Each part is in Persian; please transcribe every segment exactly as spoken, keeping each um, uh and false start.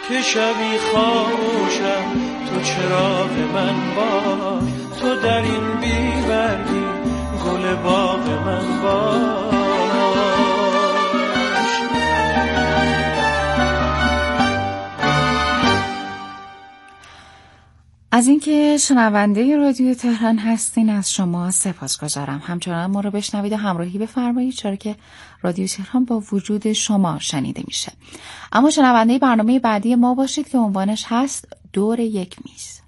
که شبی خاموشم تو چراغ من باش، تو در این بی‌برگی گل باغ من باش. از اینکه شنونده رادیو تهران هستین از شما سپاسگزارم. همچنان ما رو بشنوید و همراهی بفرمایید، چرا که رادیو تهران با وجود شما شنیده میشه. اما شنونده برنامه بعدی ما باشید که عنوانش هست دور یک میز.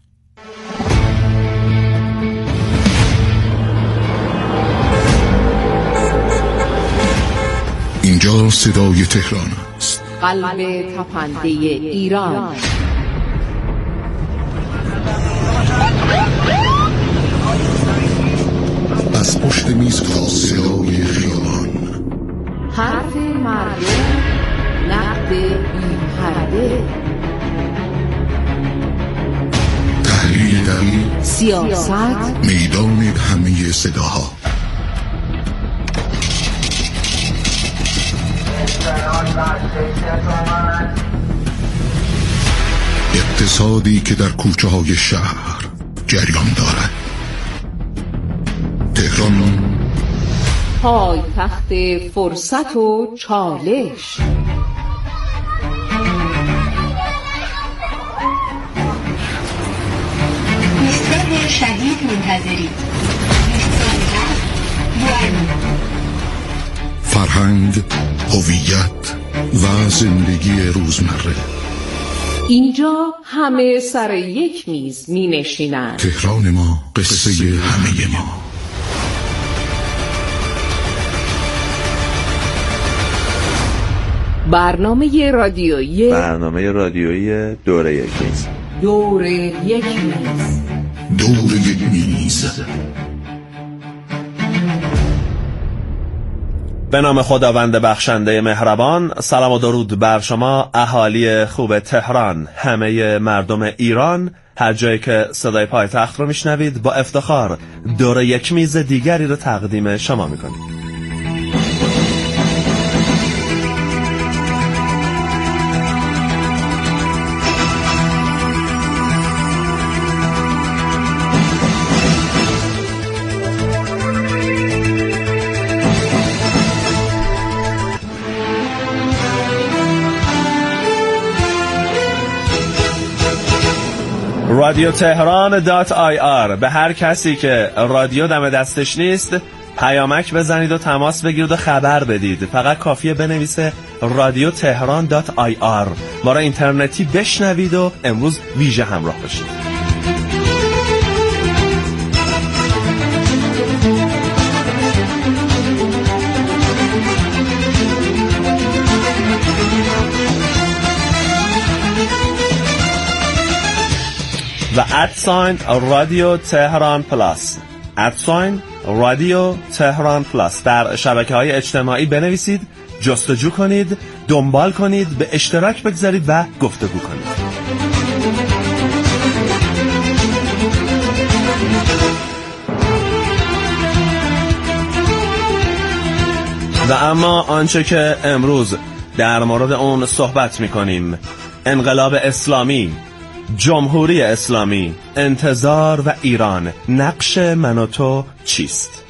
اینجا صدای تهران است، قلب تپنده ایران. از پشت میز تا صدای خیابان، حرف مردم، نقد بی‌پرده، تحلیل دقیق، سیاست، میدان همه صداها. اقتصادی که در کوچه های شهر جریان دارد. تهران پای تخت فرصت و چالش. مستقبل شدید منتظری. فرهنگ، هویت و زندگی روزمره. اینجا همه سر یک میز می نشینند. تهران ما، قصه همه ما. برنامه رادیویی برنامه رادیویی دوره یک میز. دور یک میز. دور یک میز. به نام خداوند بخشنده مهربان. سلام و درود بر شما اهالی خوب تهران، همه مردم ایران، هر جایی که صدای پایتخت رو میشنوید. با افتخار دور یک میز دیگری رو تقدیم شما میکنیم. رادیو تهران دات آی آر. به هر کسی که رادیو دم دستش نیست پیامک بزنید و تماس بگیرید و خبر بدید. فقط کافیه بنویسه رادیو تهران دات آی آر. ما را اینترنتی بشنوید و امروز ویژه همراه باشید. و ادساین رادیو تهران پلاس، ادساین رادیو تهران پلاس در شبکه های اجتماعی بنویسید، جستجو کنید، دنبال کنید، به اشتراک بگذارید و گفتگو کنید. و اما آنچه که امروز در مورد اون صحبت می‌کنیم، انقلاب اسلامی، جمهوری اسلامی، انتظار و ایران، نقش من و تو چیست؟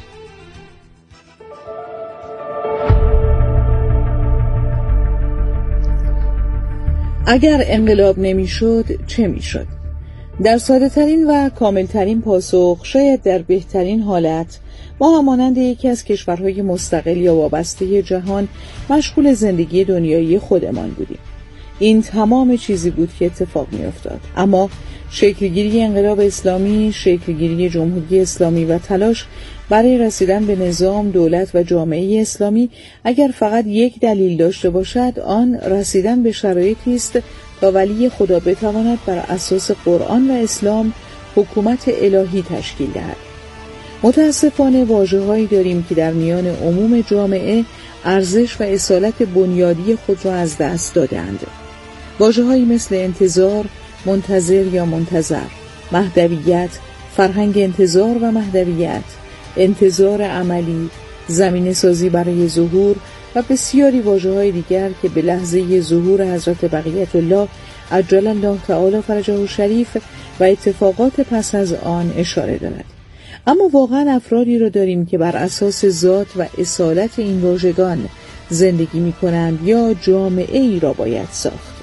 اگر انقلاب نمیشد چه میشد؟ در ساده ترین و کامل ترین پاسخ، شاید در بهترین حالت، ما همانند یکی از کشورهای مستقل یا وابسته جهان مشغول زندگی دنیایی خودمان بودیم. این تمام چیزی بود که اتفاق می افتاد. اما شکلگیری انقلاب اسلامی، شکلگیری جمهوری اسلامی و تلاش برای رسیدن به نظام، دولت و جامعه اسلامی اگر فقط یک دلیل داشته باشد، آن رسیدن به شرایطی است تا ولی خدا بتواند بر اساس قرآن و اسلام حکومت الهی تشکیل دهد. متاسفانه واژه‌هایی داریم که در میان عموم جامعه ارزش و اصالت بنیادی خود را از دست دادند. واژه‌هایی مثل انتظار، منتظر یا منتظر، مهدویت، فرهنگ انتظار و مهدویت، انتظار عملی، زمینه سازی برای ظهور و بسیاری واژه‌های دیگر که به لحظه ظهور حضرت بقیت الله عجل الله تعالی فرجه الشریف و اتفاقات پس از آن اشاره دارد. اما واقعا افرادی را داریم که بر اساس ذات و اصالت این واژگان زندگی می کنند یا جامعه ای را باید ساخت؟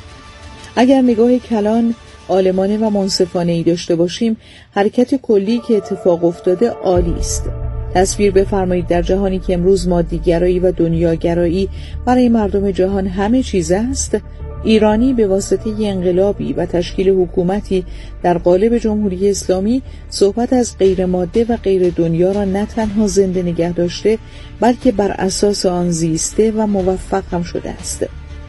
اگر نگاه کلان، عالمانه و منصفانه ای داشته باشیم، حرکت کلی که اتفاق افتاده عالی است. تصویر بفرمایید در جهانی که امروز مادیگرایی و دنیاگرایی برای مردم جهان همه چیز است، ایرانی به واسطه انقلابی و تشکیل حکومتی در قالب جمهوری اسلامی صحبت از غیر ماده و غیر دنیا را نه تنها زنده نگه داشته، بلکه بر اساس آن زیسته و موفق هم شده است.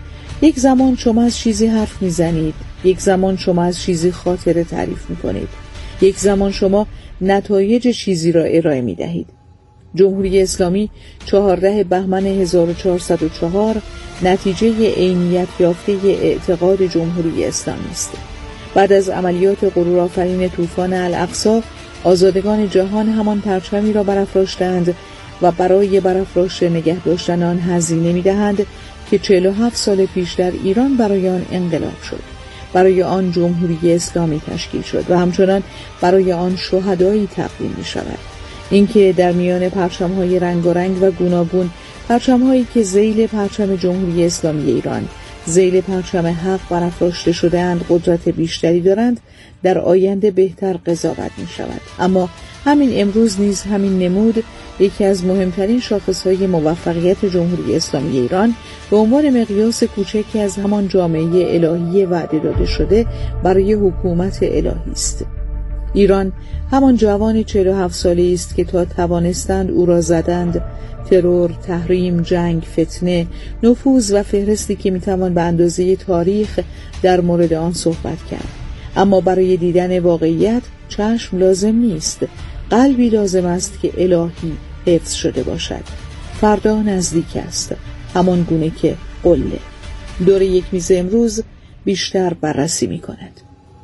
یک زمان شما از چیزی حرف میزنید، یک زمان شما از چیزی خاطره تعریف میکنید، یک زمان شما نتایج چیزی را ارائه میدهید. جمهوری اسلامی چهاردهم بهمن هزار و چهارصد و چهار نتیجه عینیت یافته اعتقاد جمهوری اسلامی است. بعد از عملیات غرورآفرین طوفان الاقصی، آزادگان جهان همان پرچمی را برافراشتند و برای برافراشته نگه داشتن آن هزینه می‌دهند که چهل و هفت سال پیش در ایران برای آن انقلاب شد، برای آن جمهوری اسلامی تشکیل شد و همچنان برای آن شهدایی تقدیم می‌شود. اینکه در میان پرچم‌های رنگارنگ و گوناگون، پرچم‌هایی که ذیل پرچم جمهوری اسلامی ایران، ذیل پرچم حق برافراشته شده‌اند، قدرت بیشتری دارند، در آینده بهتر قضاوت می‌شود. اما همین امروز نیز همین نمود یکی از مهمترین شاخص‌های موفقیت جمهوری اسلامی ایران به عنوان مقیاس کوچکی از همان جامعه الهی وعده داده شده برای حکومت الهی است. ایران همان جوان چهل و هفت ساله است که تا توانستند او را زدند. ترور، تحریم، جنگ، فتنه، نفوذ و فهرستی که میتوان به اندازه تاریخ در مورد آن صحبت کرد. اما برای دیدن واقعیت چشم لازم نیست، قلبی لازم است که الهی حفظ شده باشد. فردا نزدیک است، همان گونه که قله. دور یک میز امروز بیشتر بررسی می کند.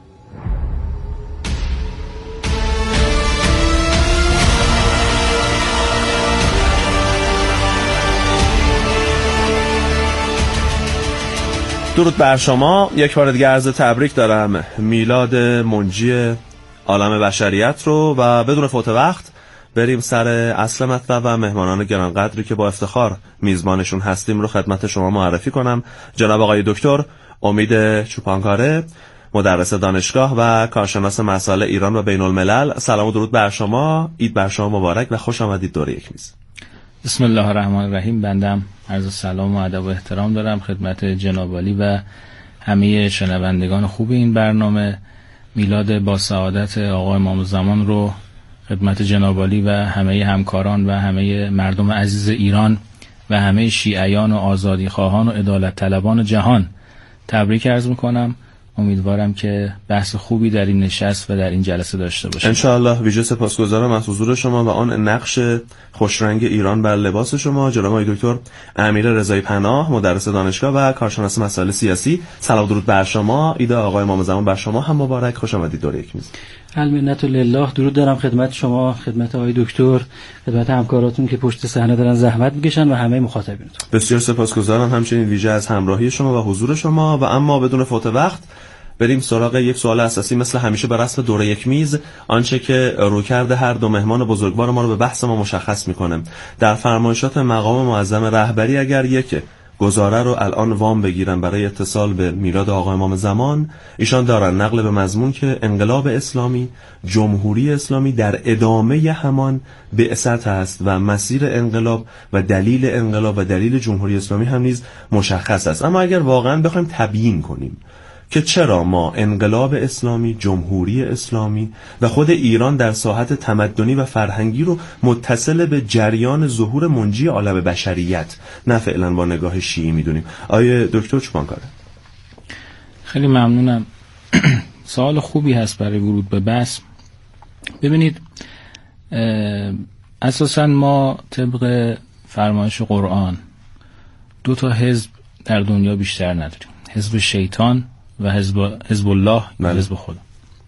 درود بر شما. یک بار دیگه عرض تبریک دارم میلاد منجی عالم بشریت رو و بدون فوت وقت بریم سر اصل مطلب و مهمانان گرانقدری که با افتخار میزبانشون هستیم رو خدمت شما معرفی کنم. جناب آقای دکتر امید چوپانکاره، مدرس دانشگاه و کارشناس مسائل ایران و بین الملل. سلام و درود بر شما، عید بر شما مبارک و خوش آمدید دور یک میز. بسم الله الرحمن الرحیم. بندم عرض سلام و ادب و احترام دارم خدمت جناب عالی و همه شنوندگان خوب این برنامه. میلاد با سعادت آقا امام زمان رو خدمت جناب عالی و همه همکاران و همه مردم عزیز ایران و همه شیعیان و آزادی خواهان و عدالت طلبان جهان تبریک عرض میکنم. امیدوارم که بحث خوبی در این نشست و در این جلسه داشته باشیم. انشاءالله. ویژه سپاسگزارم از حضور شما و آن نقش خوشرنگ ایران بر لباس شما. جناب آقای دکتر امیر رضایی پناه، مدرس دانشگاه و کارشناس مسائل سیاسی. سلام درود بر شما. عید آقای امام زمان بر شما هم مبارک. خوش آمدید دور یک میز. المنت لله. درود دارم خدمت شما، خدمت آقای دکتر، خدمت همکاراتون که پشت صحنه دارن زحمت میکشن و همه مخاطبینتون. بسیار سپاسگزارم همچنین ویژه از همراهی شما و حضور شما. و اما بدون فوت وقت بریم سراغ یک سوال اساسی مثل همیشه به رسم دوره یک میز، آنچه که رویکرد هر دو مهمان بزرگوار ما رو به بحث ما مشخص میکنه. در فرمایشات مقام معظم رهبری اگر یک گزاره رو الان وام بگیرن برای اتصال به میلاد آقا امام زمان، ایشان دارن نقل به مضمون که انقلاب اسلامی، جمهوری اسلامی در ادامه همان بعثت است و مسیر انقلاب و دلیل انقلاب و دلیل جمهوری اسلامی هم نیز مشخص است. اما اگر واقعا بخوایم تبیین کنیم که چرا ما انقلاب اسلامی، جمهوری اسلامی و خود ایران در ساحت تمدنی و فرهنگی رو متصل به جریان ظهور منجی عالم بشریت نه فعلا با نگاه شیعی میدونیم. آیه دکتر چوپانکاره. خیلی ممنونم. سوال خوبی هست برای ورود به بحث. ببینید اساسا ما طبق فرمایش قرآن دو تا حزب در دنیا بیشتر نداریم، حزب شیطان و حزب حزب الله و حزب خدا.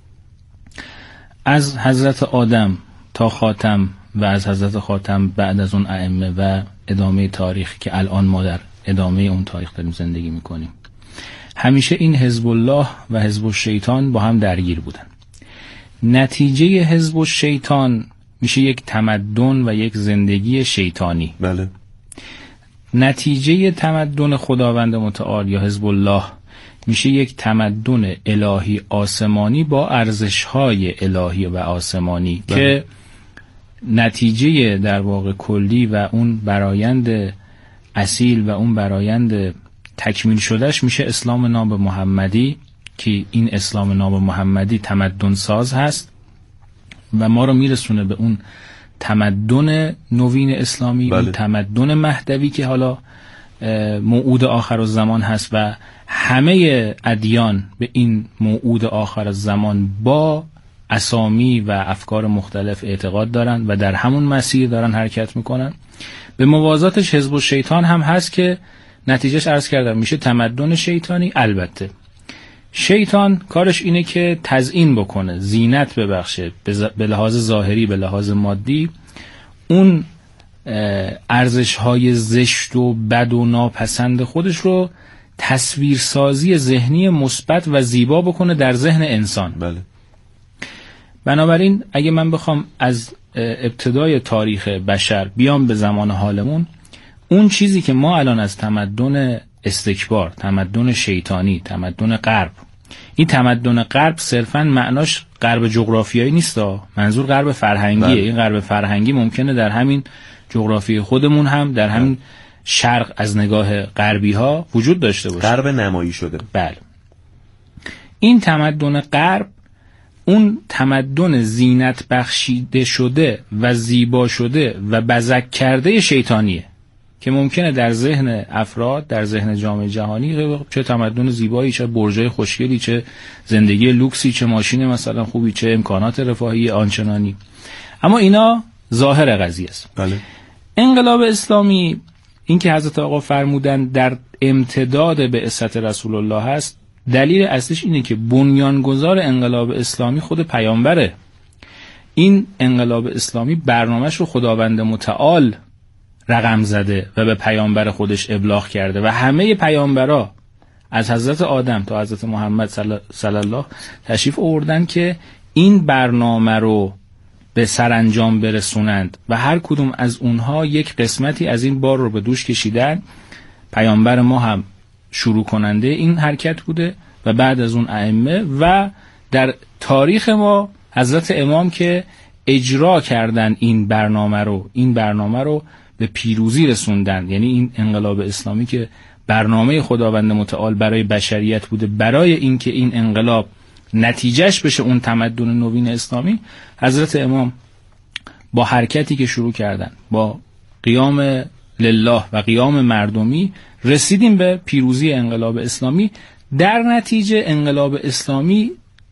از حضرت آدم تا خاتم و از حضرت خاتم بعد از اون ائمه و ادامه تاریخ که الان ما در ادامه اون تاریخ داریم زندگی میکنیم، همیشه این حزب الله و حزب الشیطان با هم درگیر بودن. نتیجه حزب الشیطان میشه یک تمدن و یک زندگی شیطانی. بله. نتیجه تمدن خداوند متعال یا حزب الله میشه یک تمدن الهی آسمانی با ارزش‌های الهی و آسمانی. بله. که نتیجه در واقع کلی و اون برایند اصیل و اون برایند تکمیل شدهش میشه اسلام ناب محمدی، که این اسلام ناب محمدی تمدن ساز هست و ما رو میرسونه به اون تمدن نوین اسلامی. بله. اون تمدن مهدوی که حالا موعود آخر الزمان هست و همه ادیان به این موعود آخر الزمان با اسامی و افکار مختلف اعتقاد دارن و در همون مسیر دارن حرکت میکنن. به موازاتش حزب الشیطان هم هست که نتیجهش عرض کردم میشه تمدن شیطانی. البته شیطان کارش اینه که تزیین بکنه، زینت ببخشه، به لحاظ ظاهری، به لحاظ مادی، اون ارزش‌های زشت و بد و ناپسند خودش رو تصویرسازی ذهنی مثبت و زیبا بکنه در ذهن انسان. بله. بنابراین اگه من بخوام از ابتدای تاریخ بشر بیام به زمان حالمون، اون چیزی که ما الان از تمدن استکبار، تمدن شیطانی، تمدن غرب، این تمدن غرب صرفاً معناش غرب جغرافیایی نیست، منظور غرب فرهنگیه. بله. این غرب فرهنگی ممکنه در همین جغرافی خودمون هم در همین بله. شرق از نگاه غربی ها وجود داشته باشه. غرب نمایی شده. بله. این تمدن غرب اون تمدن زینت بخشیده شده و زیبا شده و بزک کرده شیطانیه که ممکنه در ذهن افراد، در ذهن جامعه جهانی، چه تمدن زیبایی، چه برجای خوشگلی، چه زندگی لوکسی، چه ماشین مثلا خوبی، چه امکانات رفاهی آنچنانی، اما اینا ظاهر قضیه است. بله. انقلاب اسلامی، این که حضرت آقا فرمودن در امتداد بعثت رسول الله هست، دلیل اصلیش اینه که بنیانگذار انقلاب اسلامی خود پیامبره. این انقلاب اسلامی برنامه‌اش رو خداوند متعال رقم زده و به پیامبر خودش ابلاغ کرده و همه پیامبرا از حضرت آدم تا حضرت محمد صلی الله تشریف آوردن که این برنامه رو به سرانجام برسونند و هر کدوم از اونها یک قسمتی از این بار رو به دوش کشیدن. پیامبر ما هم شروع کننده این حرکت بوده و بعد از اون ائمه، و در تاریخ ما حضرت امام که اجرا کردن این برنامه رو این برنامه رو به پیروزی رسوندن. یعنی این انقلاب اسلامی که برنامه خداوند متعال برای بشریت بوده، برای اینکه این انقلاب نتیجهش بشه اون تمدن نوین اسلامی، حضرت امام با حرکتی که شروع کردن، با قیام لله و قیام مردمی، رسیدیم به پیروزی انقلاب اسلامی. در نتیجه انقلاب اسلامی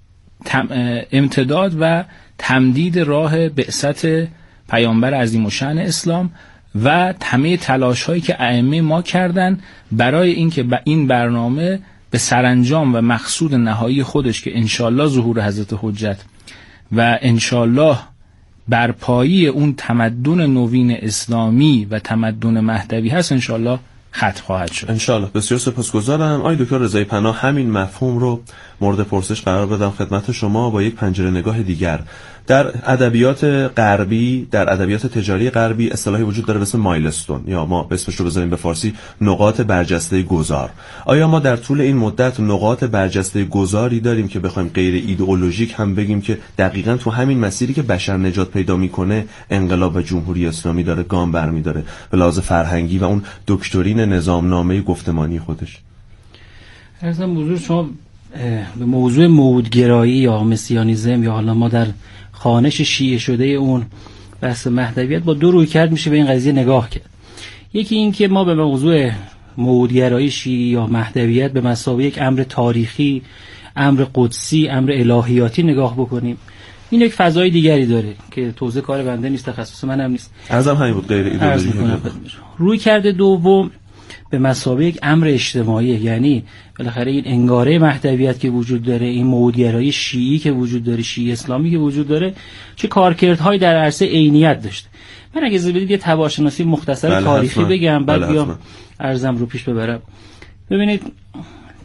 امتداد و تمدید راه بعثت پیامبر عظیم الشأن اسلام و همه تلاش هایی که ائمه ما کردن برای اینکه این برنامه به سرانجام و مقصود نهایی خودش که انشالله ظهور حضرت حجت و انشالله برپایی اون تمدن نوین اسلامی و تمدن مهدوی هست، انشالله ختم خواهد شد. انشالله. بسیار سپاسگزارم. آقای دکتر رضایی پناه، همین مفهوم رو مورد پرسش قرار بدم خدمت شما با یک پنجره نگاه دیگر. در ادبیات غربی، در ادبیات تجاری غربی اصطلاحی وجود داره به اسم مایلستون، یا ما اسمش رو بذاریم به فارسی نقاط برجسته گذار. آیا ما در طول این مدت نقاط برجسته گذاری داریم که بخوایم غیر ایدئولوژیک هم بگیم که دقیقاً تو همین مسیری که بشر نجات پیدا میکنه انقلاب و جمهوری اسلامی داره گام برمی‌داره به لحاظ فرهنگی و اون دکترین نظامنامه گفتمانی خودش؟ ارزم بزرگ شما به موضوع موعودگرایی یا مسیانیزم یا حالا ما در خوانش شیعه شده اون بحث مهدویت با دو روی کرد میشه به این قضیه نگاه کرد. یکی این که ما به موضوع موعودگرایی شیعه یا مهدویت به مثابه یک امر تاریخی، امر قدسی، امر الهیاتی نگاه بکنیم. این یک فضای دیگری داره که توزیع کار بنده نیست، تخصص منم نیست. ارزم همین بود، غیر ایدئولوژی. روی کرده دوم به مثابه یک امر اجتماعی، یعنی بالاخره این انگاره مهدویت که وجود داره، این موعودگرایی شیعی که وجود داره، شیعه اسلامی که وجود داره، چه کارکردهایی در عرصه عینیت داشته. من اگه اجازه بدید یه تباشناسی مختصر بله تاریخی حتما. بگم بعد بیام ارزم رو پیش ببرم. ببینید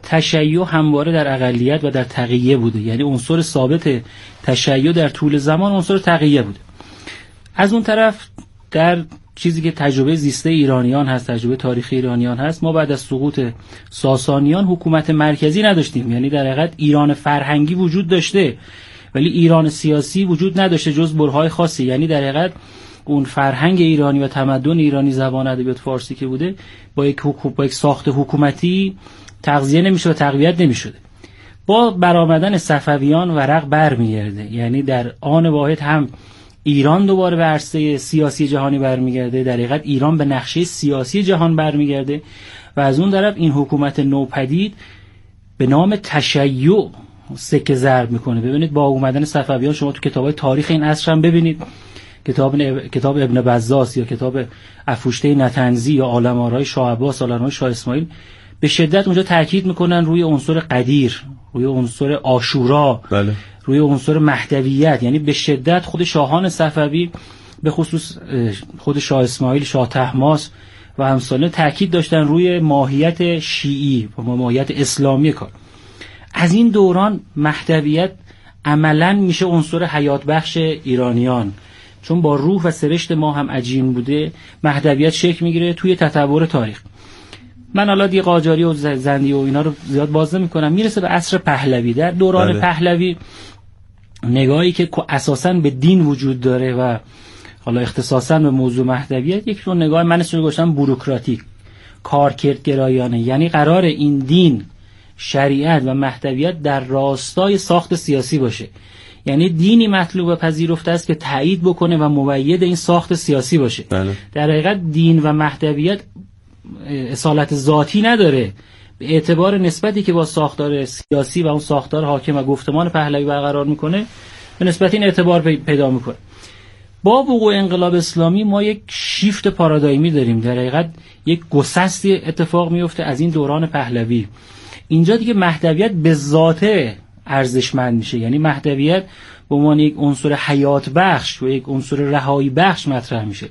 تشیع همواره در اقلیت و در تقیه بوده، یعنی عنصر ثابت تشیع در طول زمان عنصر تقیه بوده. از اون طرف در چیزی که تجربه زیسته ایرانیان هست، تجربه تاریخی ایرانیان هست، ما بعد از سقوط ساسانیان حکومت مرکزی نداشتیم، یعنی در حقیقت ایران فرهنگی وجود داشته ولی ایران سیاسی وجود نداشته جز برهای خاصی، یعنی در حقیقت اون فرهنگ ایرانی و تمدن ایرانی، زبان ادبیات فارسی که بوده با یک حکومت، با یک ساخت حکومتی تغذیه نمیشه و تقویت نمیشده. با برآمدن صفویان ورق برمیگرده، یعنی در آن واحد هم ایران دوباره به عرصه سیاسی جهانی برمیگرده، در حقیقت ایران به نقشه سیاسی جهان برمیگرده و از اون طرف این حکومت نوپدید به نام تشیع سکه ضرب میکنه. ببینید با اومدن صفویان، شما تو کتابای تاریخ این عصر هم ببینید، کتاب کتاب ابن بزاس یا کتاب افوشته نطنزی یا عالم‌آرای شاه عباس، عالم‌آرای شاه اسماعیل، به شدت اونجا تاکید میکنن روی عنصر قدیر، روی عنصر عاشورا، بله. روی عنصر مهدویت، یعنی به شدت خود شاهان صفوی به خصوص خود شاه اسماعیل، شاه طهماسب و همسالان تاکید داشتن روی ماهیت شیعی و ماهیت اسلامی کار. از این دوران مهدویت عملاً میشه عنصر حیات بخش ایرانیان، چون با روح و سرشت ما هم عجین بوده. مهدویت شکل میگیره توی تطور تاریخ. من حالا دیگه قاجاری و زندی و اینا رو زیاد باز نمی‌کنم، میرسه به عصر پهلوی. در دوران بله. پهلوی نگاهی که اساساً به دین وجود داره و حالا اختصاصاً به موضوع مهدویت، یک نوع نگاه من اسمش رو گذاشتم بوروکراتیک، کارکردگرایانه، یعنی قرار این دین، شریعت و مهدویت در راستای ساخت سیاسی باشه، یعنی دینی مطلوب و پذیرفته است که تایید بکنه و مؤید این ساخت سیاسی باشه. بله. در حقیقت دین و مهدویت اصالت ذاتی نداره، به اعتبار نسبتی که با ساختار سیاسی و اون ساختار حاکم و گفتمان پهلوی برقرار میکنه، به نسبت این اعتبار پیدا میکنه. با وقوع انقلاب اسلامی ما یک شیفت پارادایمی داریم، در حقیقت یک گسستی اتفاق میفته از این دوران پهلوی. اینجا دیگه مهدویت به ذاته ارزشمند میشه، یعنی مهدویت به عنوان یک عنصر حیات بخش و یک عنصر رهایی بخش مطرح میشه.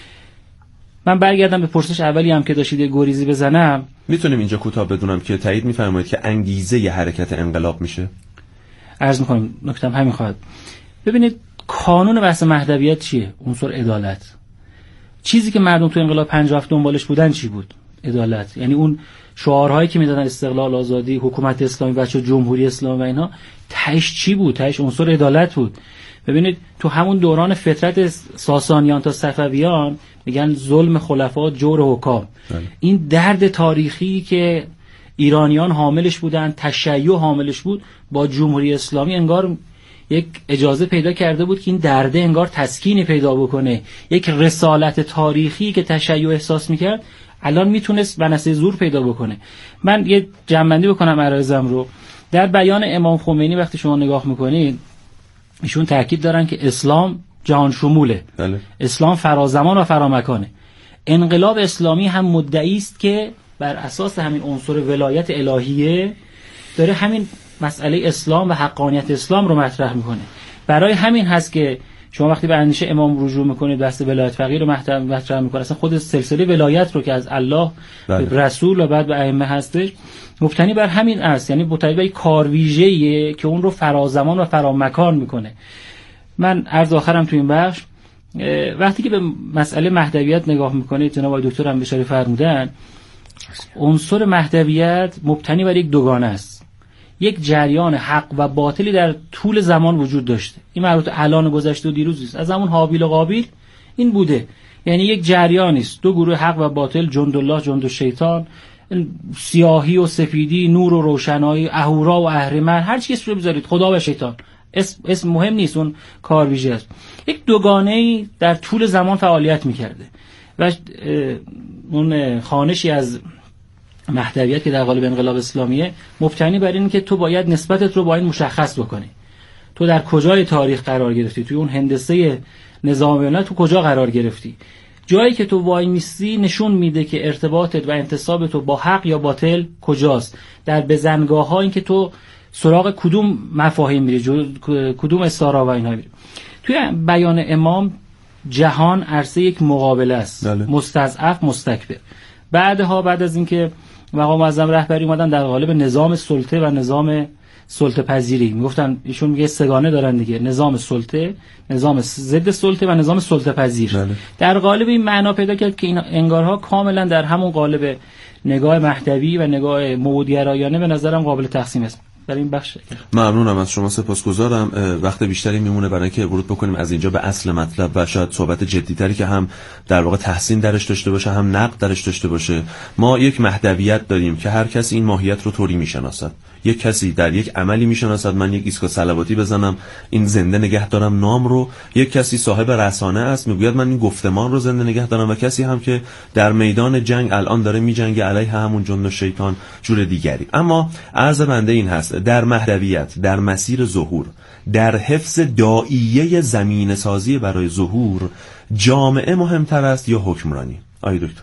من برگردم به پرسش اولی هم که داشتید گریزی بزنم. میتونیم اینجا کوتاه بدونم که تایید میفرمایید که انگیزه ی حرکت انقلاب میشه؟ عرض میکنم نکتم همین خواهد. ببینید کانون بحث مهدویت چیه؟ عنصر عدالت. چیزی که مردم تو انقلاب پنجاه و هفت دنبالش بودن چی بود؟ عدالت. یعنی اون شعارهایی که میدادن استقلال، آزادی، حکومت اسلامی، بچه جمهوری اسلامی و اینا، تهش چی بود؟ تهش عنصر عدالت بود. ببینید تو همون دوران فترت ساسانیان تا صفویان میگن ظلم خلفا، جور حکام. بله. این درد تاریخی که ایرانیان حاملش بودن، تشیع حاملش بود، با جمهوری اسلامی انگار یک اجازه پیدا کرده بود که این درده انگار تسکینی پیدا بکنه. یک رسالت تاریخی که تشیع احساس میکرد الان میتونست بنسه زور پیدا بکنه. من یه جمع‌بندی بکنم عرایزم رو. در بیان امام خمینی وقتی شما نگاه میکنید، ایشون تاکید دارن که اسلام جهان شموله. بله. اسلام فرازمان و فرامکانه. انقلاب اسلامی هم مدعی است که بر اساس همین عنصر ولایت الهیه داره همین مسئله اسلام و حقانیت اسلام رو مطرح میکنه. برای همین هست که شما وقتی به اندیشه امام رجوع میکنید، بحث ولایت فقیه رو مطرح میکنه، اصلا خود سلسله ولایت رو که از الله بله. به رسول و بعد به ائمه هستش، مبتنی بر همین است، یعنی مبتنی بر کار ویژه‌ایه که اون رو فرازمان و فرامکان میکنه. من عرض آخرم تو این بخش، وقتی که به مسئله مهدویت نگاه میکنید، جناب آقای دکتر هم اشاره فرمودن، عنصر مهدویت مبتنی بر یک دوگانه است. یک جریان حق و باطلی در طول زمان وجود داشته. این مربوط الان گذشته و دیروز نیست، از زمان هابیل و قابیل این بوده. یعنی یک جریانی است، دو گروه حق و باطل، جند جند شیطان، سیاهی و سفیدی، نور و روشنایی، اهورا و اهریمن، هر چی اسم بذارید، خدا و شیطان، اسم اسم مهم نیست، اون کار ویژه است. یک دوگانه‌ای در طول زمان فعالیت می‌کرده و اون خوانشی از مهدویت که در قالب انقلاب اسلامیه مبتنی بر این که تو باید نسبتت رو با این مشخص بکنی. تو در کجای تاریخ قرار گرفتی؟ توی اون هندسه نظام ملت تو کجا قرار گرفتی؟ جایی که تو وای میستی نشون میده که ارتباطت و انتساب تو با حق یا باطل کجاست. در بزنگاه‌ها این که تو سراغ کدوم مفاهیم میری، کدوم استارا و اینا میری. توی بیان امام جهان عرصه یک مقابله است، بله. مستضعف مستکبر. بعدها بعد از اینکه مقام معظم رهبری اومدن در قالب نظام سلطه و نظام سلطه پذیری. میگفتن ایشون میگه سگانه دارن دیگه، نظام سلطه، نظام ضد سلطه و نظام سلطه پذیر. بله. در قالب این معنا پیدا کرد که این انگارها کاملا در همون قالب نگاه مهدوی و نگاه موعودگرایانه به نظرم قابل تقسیم است. در این بخش ممنونم از شما، سپاسگزارم. وقت بیشتری میمونه برای اینکه ورود بکنیم از اینجا به اصل مطلب و شاید صحبت جدی‌تری که هم در واقع تحسین درش داشته باشه هم نقد درش داشته باشه. ما یک مهدویت داریم که هر کسی این ماهیت رو طوری میشناسد. یک کسی در یک عملی میشناسد، من یک ایستگاه صلواتی بزنم این زنده نگه دارم نام رو. یک کسی صاحب رسانه است میگوید من این گفتمان رو زنده نگه دارم، و کسی هم که در میدان جنگ الان داره میجنگه علیه همون جن و شیطان جور دیگری. اما عرض بنده این هست، در مهدویت، در مسیر ظهور، در حفظ داعیه زمین سازی برای ظهور، جامعه مهمتر است یا حکمرانی؟ آقای دکتر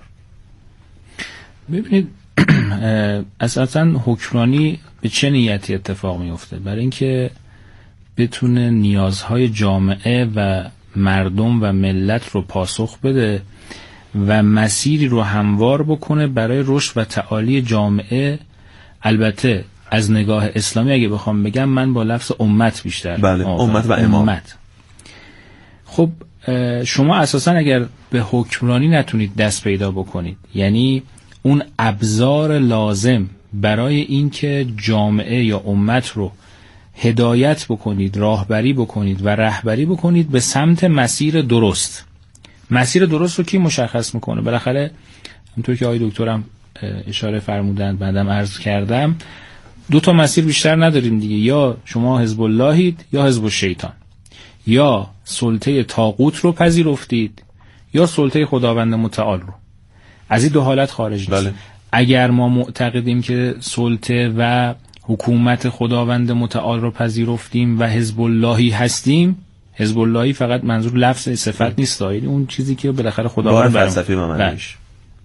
ببینید اساساً حکمرانی به چه نیتی اتفاق میفته؟ برای اینکه بتونه نیازهای جامعه و مردم و ملت رو پاسخ بده و مسیری رو هموار بکنه برای رشد و تعالی جامعه. البته از نگاه اسلامی اگه بخوام بگم من با لفظ امت بیشتر بله امت و امام. امت. خب شما اساساً اگر به حکمرانی نتونید دست پیدا بکنید، یعنی اون ابزار لازم برای اینکه جامعه یا امت رو هدایت بکنید، راهبری بکنید و رهبری بکنید به سمت مسیر درست. مسیر درست رو کی مشخص میکنه؟ بالاخره همونطور که آقای دکترم اشاره فرمودند، بعدم عرض کردم، دو تا مسیر بیشتر نداریم دیگه، یا شما حزب اللهید یا حزب الشیطان، یا سلطه طاغوت رو پذیرفتید یا سلطه خداوند متعال رو. از این دو حالت خارج نیست. بله. اگر ما معتقدیم که سلطه و حکومت خداوند متعال رو پذیرفتیم و حزب اللهی هستیم، حزب اللهی فقط منظور لفظ صفت نیست، اون چیزی که بالاخره خداوند فلسفی معنیش.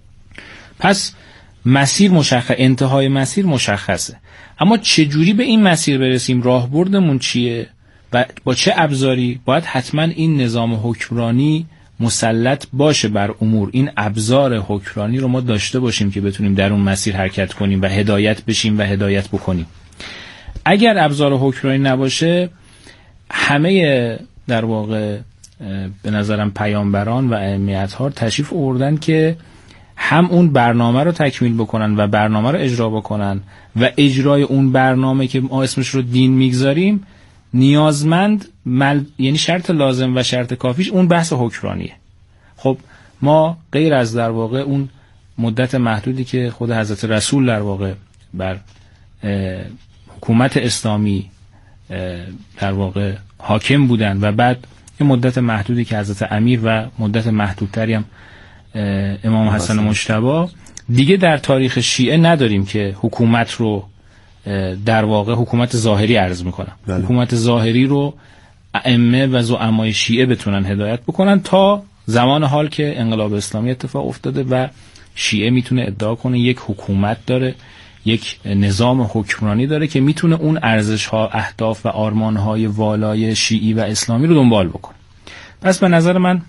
پس مسیر مشخص، انتهای مسیر مشخصه، اما چجوری به این مسیر برسیم، راهبردمون چیه و با چه ابزاری؟ باید حتما این نظام حکمرانی مسلط باشه بر امور. این ابزار حکمرانی رو ما داشته باشیم که بتونیم در اون مسیر حرکت کنیم و هدایت بشیم و هدایت بکنیم. اگر ابزار حکمرانی نباشه، همه در واقع به نظرم پیامبران و ائمه‌ها تشریف آوردن که هم اون برنامه رو تکمیل بکنن و برنامه رو اجرا بکنن و اجرای اون برنامه که ما اسمش رو دین میگذاریم نیازمند مل... یعنی شرط لازم و شرط کافیش اون بحث حکمرانیه. خب ما غیر از در واقع اون مدت محدودی که خود حضرت رسول در واقع بر حکومت اسلامی در واقع حاکم بودن و بعد یه مدت محدودی که حضرت امیر و مدت محدودتری هم امام حسن مجتبی، دیگه در تاریخ شیعه نداریم که حکومت رو در واقع حکومت ظاهری عرض میکنم. بله. حکومت ظاهری رو ائمه و زعمای شیعه بتونن هدایت بکنن تا زمان حال که انقلاب اسلامی اتفاق افتاده و شیعه میتونه ادعا کنه یک حکومت داره، یک نظام حکمرانی داره که میتونه اون ارزش ها، اهداف و آرمان های والای شیعی و اسلامی رو دنبال بکنه. پس به نظر من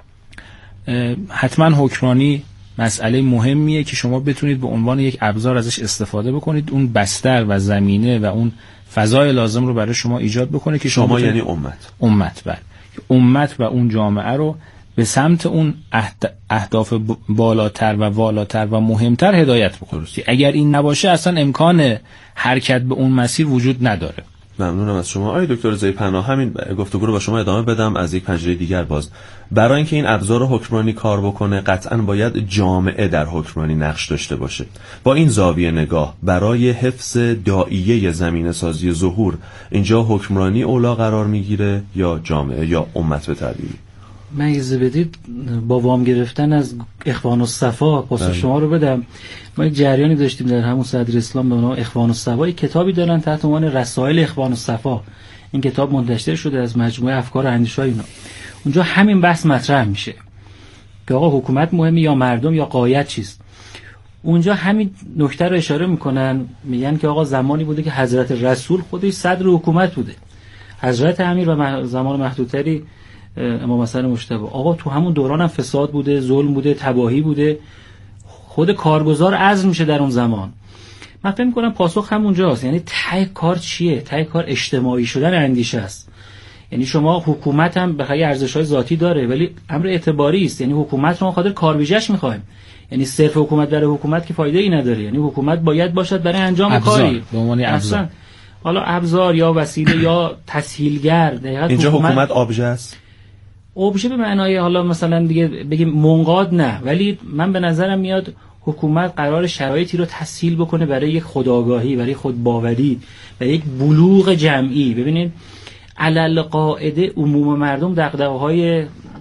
حتما حکمرانی مسئله مهمیه که شما بتونید به عنوان یک ابزار ازش استفاده بکنید، اون بستر و زمینه و اون فضای لازم رو برای شما ایجاد بکنه که شما, شما یعنی امت امت بله امت و اون جامعه رو به سمت اون اهداف بالاتر و والاتر و مهمتر هدایت بکنید. اگر این نباشه اصلا امکان حرکت به اون مسیر وجود نداره. ممنونم از شما آقای دکتر زیپناه. همین گفتگو رو با شما ادامه بدم از یک پنجره دیگر. باز برای اینکه این ابزار حکمرانی کار بکنه قطعاً باید جامعه در حکمرانی نقش داشته باشه. با این زاویه نگاه برای حفظ داعیه زمینه سازی ظهور اینجا حکمرانی اولا قرار میگیره یا جامعه یا امت به تعبیری؟ من اجازه بدید با وام گرفتن از اخوان الصفا پاسخ شما رو بدم. ما یک جریانی داشتیم در همون صدر اسلام به نام اخوان الصفا، یک کتابی دارن تحت عنوان رسائل اخوان الصفا. این کتاب منتشر شده از مجموعه افکار و اندیشه‌های اینا. اونجا همین بحث مطرح میشه که آقا حکومت مهمی یا مردم یا غایت چیست. اونجا همین نکته رو اشاره میکنن، میگن که آقا زمانی بوده که حضرت رسول خودش صدر حکومت بوده، حضرت امیر و زمان محدودتری امام حسن مجتبی. آقا تو همون دوران هم فساد بوده، ظلم بوده، تباهی بوده. خود کارگزار عزل میشه در اون زمان. من فکر می‌کنم پاسخ همونجاست. یعنی ته کار چیه؟ ته کار اجتماعی شدن اندیشه است. یعنی شما حکومت هم بخوای ارزش‌های ذاتی داره ولی امر اعتباری است. یعنی حکومت رو خاطر کارویژه‌اش می‌خوایم. یعنی صرف حکومت برای حکومت که فایده ای نداره. یعنی حکومت باید باشد برای انجام ابزار. کاری به عنوان ابزار. حالا ابزار یا وسیله یا تسهیلگر. اینجا حکومت, حکومت ابژه است. ابژه به معنای حالا مثلا دیگه بگیم منقاد نه، ولی من به نظرم میاد حکومت قرار شرایطی رو تسهیل بکنه برای یک خودآگاهی، برای خودباوری، برای یک بلوغ جمعی. ببینید علل قاعده عموم مردم دغدغه‌های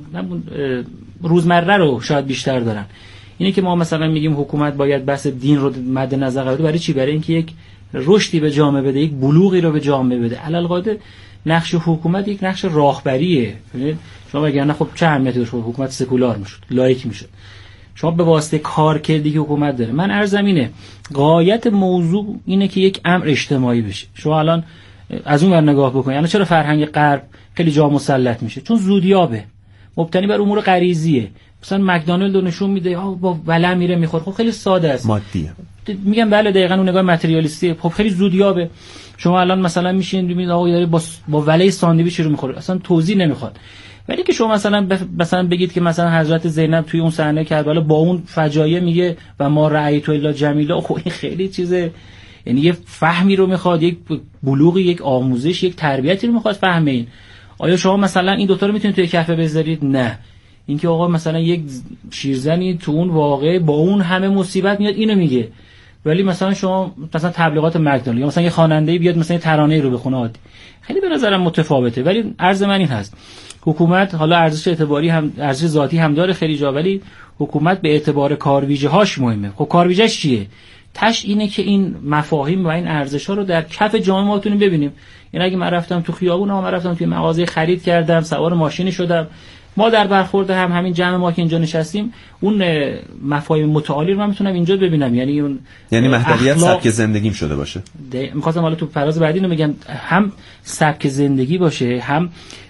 روزمره رو شاید بیشتر دارن. اینه که ما مثلا میگیم حکومت باید بحث دین رو مد نظر قرار بده. برای چی؟ برای اینکه یک رشدی به جامعه بده، یک بلوغی رو به جامعه بده. علل قاعده نقش حکومت یک نقش راهبریه. ببینید شما بگید نه خب چه اهمیتی داره حکومت سکولار میشد، لایک میشد. شما به واسطه کارکردی که حکومت داره. من عرضم اینه غایت موضوع اینه که یک امر اجتماعی بشه. شما الان از اون ور نگاه بکنید، الان چرا فرهنگ غرب خیلی جا مسلط میشه؟ چون زودیابه، مبتنی بر امور غریزیه. مثلا مکدونالد رو نشون میده آ با ولع میره میخوره، خب خیلی ساده است، مادیه. میگم بله دقیقاً اون نگاه متریالیستی. خب خیلی زودیابه. شما الان مثلا میشین میبینید آقا داره با با ولع ساندویچ رو میخوره، اصلا توضیح نمیخواد. ولی که شما مثلا بف... مثلا بگید که مثلا حضرت زینب توی اون صحنه کربلا با اون فجایع میگه و ما رأیت الا جمیلا، خب این خیلی چیزه، یعنی یه فهمی رو میخواد، یک بلوغی، یک آموزش، یک تربیتی رو میخواد فهمه. این آیا شما مثلا این دوتا رو میتونید توی کفه بذارید؟ نه. اینکه آقا مثلا یک شیرزنی تو اون واقعه با اون همه مصیبت میاد اینو میگه، ولی مثلا شما مثلا تبلیغات مکدونالد یا مثلا یه خواننده‌ای بیاد مثلا ترانه‌ای رو بخونه عادی، خیلی به نظرم متفاوته. ولی عرض من این هست حکومت حالا ارزش اعتباری هم ارزش ذاتی هم داره خیلی جا، ولی حکومت به اعتبار کارویژه هاش مهمه. خب کارویژه‌اش چیه؟ تش اینه که این مفاهیم و این ارزش‌ها رو در کف جامعه ما بتونیم ببینیم. یعنی اگه من رفتم تو خیابون، من رفتم توی مغازه خرید کردم، سوار ماشین شدم، ما در برخورد هم همین جمع ما که اینجا نشستیم اون مفاهیم متعالی رو من میتونم اینجا ببینم. یعنی اون یعنی مهدویت سبک زندگیم شده باشه. می‌خواستم حالا تو فراز بعدی رو بگم، هم سبک زندگی باشه، هم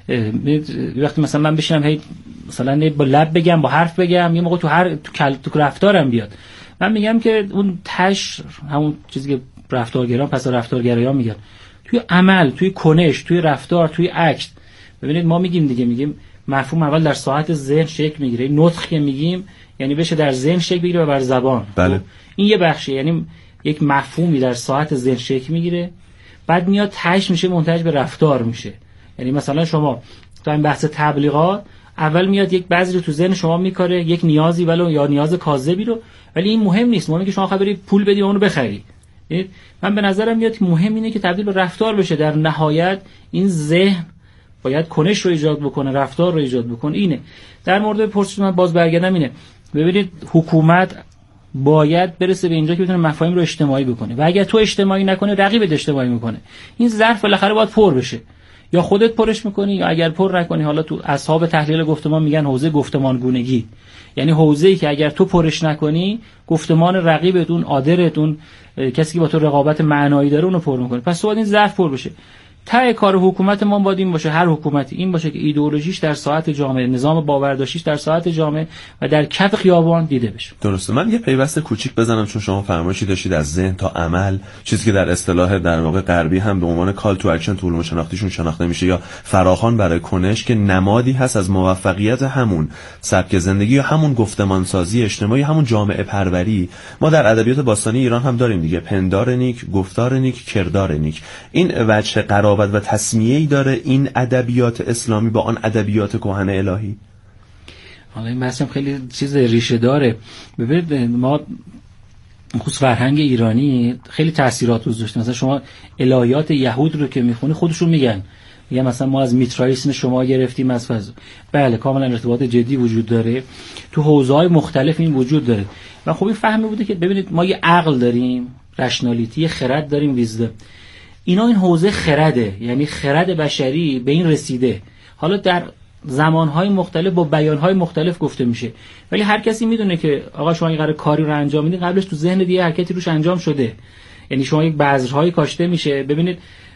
وقتی مثلا من بشینم هی مثلا با لب بگم، با حرف بگم، یه موقع تو هر تو, کل... تو رفتارم بیاد. من میگم که اون تش همون چیزی که رفتارگرایان پس رفتارگرایان میگن، توی عمل، توی کنش، توی رفتار، توی اکت. ببینید ما میگیم دیگه، میگیم مفهوم اول در ساعت ذهن شکل میگیره. نطق که میگیم یعنی بشه در ذهن شکل بگیره و بر زبان. بله. این یه بخشیه، یعنی یک مفهومی در ساعت ذهن شکل میگیره، بعد میاد تهش میشه منتهی به رفتار میشه. یعنی مثلا شما تو این بحث تبلیغات اول میاد یک بعضی رو تو ذهن شما میکاره، یک نیازی ولو یا نیاز کاذبی رو، ولی این مهم نیست. مهمه که شما خبری پول بدی و اون رو بخری. من به نظرم میاد که مهم اینه که تبدیل به رفتار بشه. در نهایت این ذهن باید کنش رو ایجاد بکنه، رفتار رو ایجاد بکنه. اینه در مورد پرسش من باز برگردم اینه، ببینید حکومت باید برسه به اینجا که بتونه مفاهیم رو اجتماعی بکنه و اگر تو اجتماعی نکنه رقیبت اجتماعی میکنه. این ظرف بالاخره باید پر بشه، یا خودت پرش میکنی یا اگر پر نکنی، حالا تو اصحاب تحلیل گفتمان میگن حوزه گفتمان گونگی، یعنی حوزه‌ای که اگر تو پرش نکنی گفتمان رقیبت، اون عادرت، اون کسی که با تو رقابت معنایی داره اونو پر میکنه. پس باید این ظرف پر بشه. ته کار حکومت ما باید این باشه، هر حکومتی این باشه که ایدئولوژیش در ساعت جامعه، نظام باورداشتیش در ساعت جامعه و در کف خیابان دیده بشه. درسته. من یه پیوست کوچیک بزنم، چون شما فرمایشی داشتید از ذهن تا عمل، چیزی که در اصطلاح در واقع غربی هم به عنوان کال تو اکشن تو علوم شناختیشون شناخته میشه یا فراخوان برای کنش، که نمادی هست از موفقیت همون سبک زندگی یا همون گفتمان سازی اجتماعی، همون جامعه پروری. ما در ادبیات باستانی ایران هم داریم دیگه، پندار نیک، گفتار نیک، کردار نیک. این وجه قرابت و تسمیه‌ای داره این ادبیات اسلامی با آن ادبیات کهن الهی. حالا این بحثم خیلی چیز ریشه داره. ببینید ما خصوص فرهنگ ایرانی خیلی تاثیرات گذاشته. مثلا شما الهیات یهود رو که میخونی خودشون میگن میگن مثلا ما از میترائیسم شما گرفتیم از فضل. بله کاملا ارتباط جدی وجود داره، تو حوزه‌های مختلف این وجود داره. و خب این فهمی بوده که ببینید ما یه عقل داریم، رشنالیتی، خرد داریم، ویزدم. اینا این حوزه خرده، یعنی خرد بشری به این رسیده. حالا در زمانهای مختلف با بیانهای مختلف گفته میشه، ولی هر کسی میدونه که آقا شما این قرار کاری رو انجام میدین، قبلش تو ذهن دیگه حرکتی روش انجام شده. یعنی شما یک بذرهای کاشته میشه. ببینید